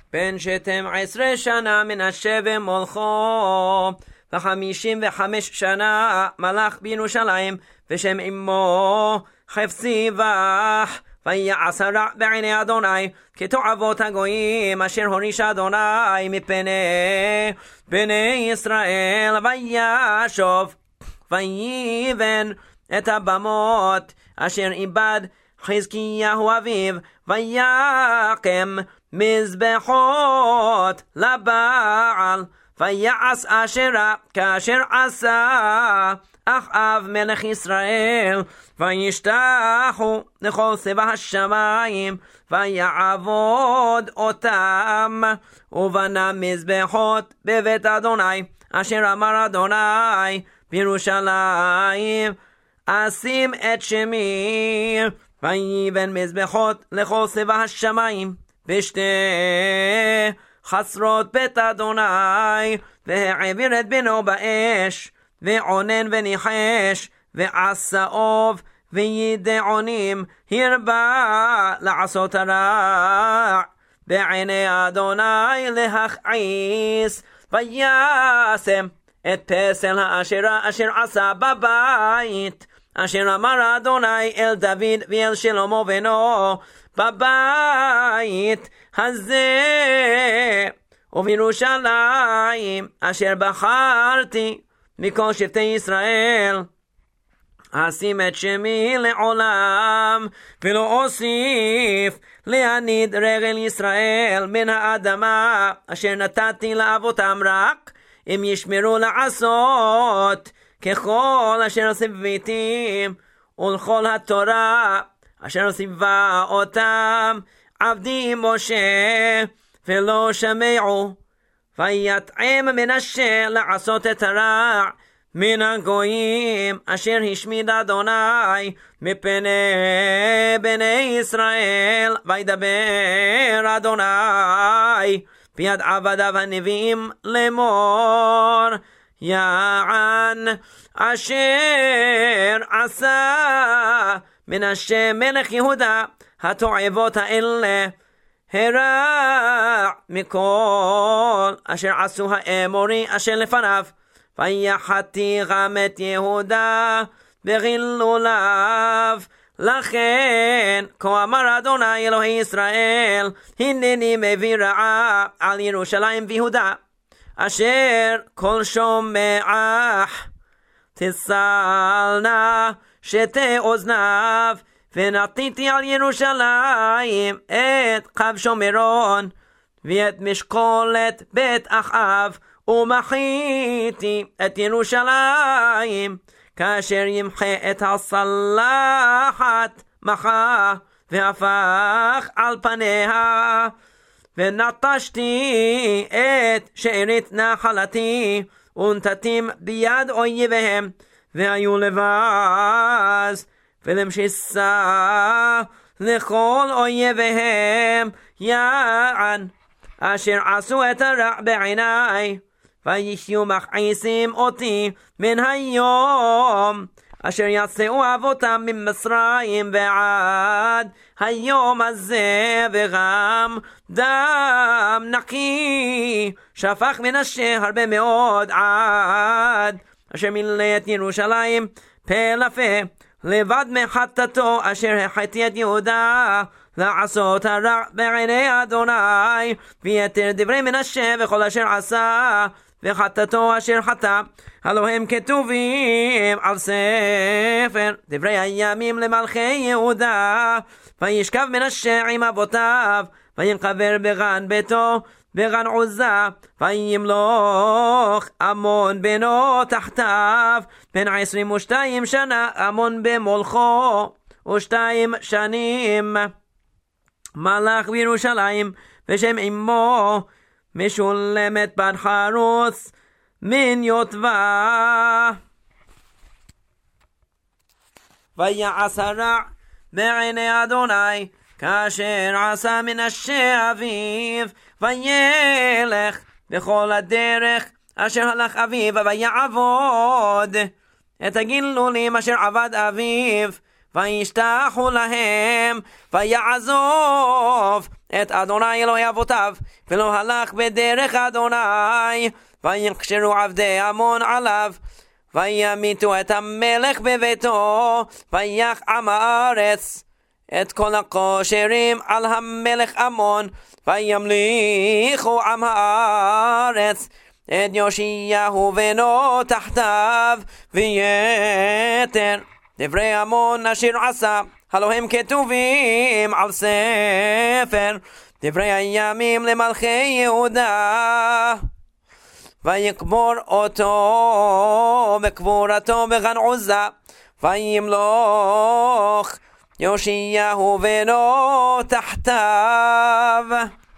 בן 12 שנה מנשה ומולכו, ו55 שנה מלך בירושלים, ושם אמו חפציבח. ויעש הרע בעיני אדוני כתועבות הגויים אשר הוריש אדוני מפני בני ישראל. וישוב ויבן את הבמות אשר איבד חזקיהו אביו, ויקם מזבחות לבעל, ויעש אשרה כאשר עשה אחאב מלך ישראל, וישתחו לכל צבא השמיים, ויעבוד אותם, ובנה מזבחות בבית אדוני אשר אמר אדוני בירושלים אשים את שמי. ויבן מזבחות לכל צבא השמיים בשתי חצרות בית אדוני, והעביר את בנו באש, ועונן וניחש, ועשה אוב וידעונים, הרבה לעשות הרע בעיני אדוני להכעיס. וישם את פסל האשרה אשר עשה בבית אשר אמר אדוני אל דוד ואל שלמה בנו בבית הזה ובירושלים אשר בחרתי מכל שבטי ישראל, אשים את שמי לעולם, ולא אוסיף להניד רגל ישראל מן האדמה אשר נתתי לאבותם, רק אם ישמרו לעשות ככל אשר ציוויתים ולכל התורה אשר ציווה אותם עבדי משה, ולא שמעו. ויתאם מנשה לעשות את הרע מן הגויים אשר השמיד אדוני מפני בני ישראל. וידבר אדוני ביד עבדיו הנביאים לאמור, יען אשר עשה מנשה מלך יהודה התועבות האלה הרע מכל אשר עשו האמורי אשר לפניו. ויחתי גם את יהודה וחילוליו. לכן כה אמר אדוני אלוהי ישראל, הנני מביא רעה על ירושלים ויהודה, אשר כל שומעך תצלנה שתי אוזניו. ונתתי על ירושלים את קו שומרון ואת משקולת בית אחאב, ומחיתי את ירושלים כאשר ימחה את הצלחת מחה והפך על פניה. ונטשתי את שארית נחלתי ונתתים ביד אויביהם, והיו לבז ולמשיסה לכל אויביהם, יען אשר עשו את הרע בעיני. ויחיו מכעיסים אותי מן היום אשר יצאו אבותם ממצרים ועד היום הזה, וגם דם נקי שפך מנשה הרבה מאוד עד אשר מילא את ירושלים פה לפה, לבד מחטאתו אשר החטיא את יהודה לעשות הרע בעיני אדוני, ויתר דברי מנשה וכל אשר עשה וחטאתו אשר חטא, הלא הם כתובים על ספר דברי הימים למלכי יהודה. וישכב מנשה עם אבותיו, וינקבר בגן ביתו בגן עוזה, וימלוך עמון בנו תחתיו 22 שנה. עמון במולכו 2 שנים מלך בירושלים, ושם אמו משולמת בת חרוץ מן יוטבה. ויעש הרע בעיני אדוני כאשר עשה מנשה אביו, וילך בכל הדרך אשר הלך אביו, ויעבוד את הגילולים אשר עבד אביו, וישתחו להם, ויעזוב את אדוני אלוהי אבותיו, ולא הלך בדרך אדוני, ויקשרו עבדי עמון עליו, וימיתו את המלך בביתו, ויך עם הארץ את כל הקושרים על המלך עמון, וימליכו עם הארץ את יאשיהו בנו תחתיו, ויתר דברי עמון אשר עשה, הלא הם כתובים על ספר דברי הימים למלכי יהודה. ויקבור אותו בקבורתו בגן עוזה, וימלוך יאשיהו בנו תחתיו.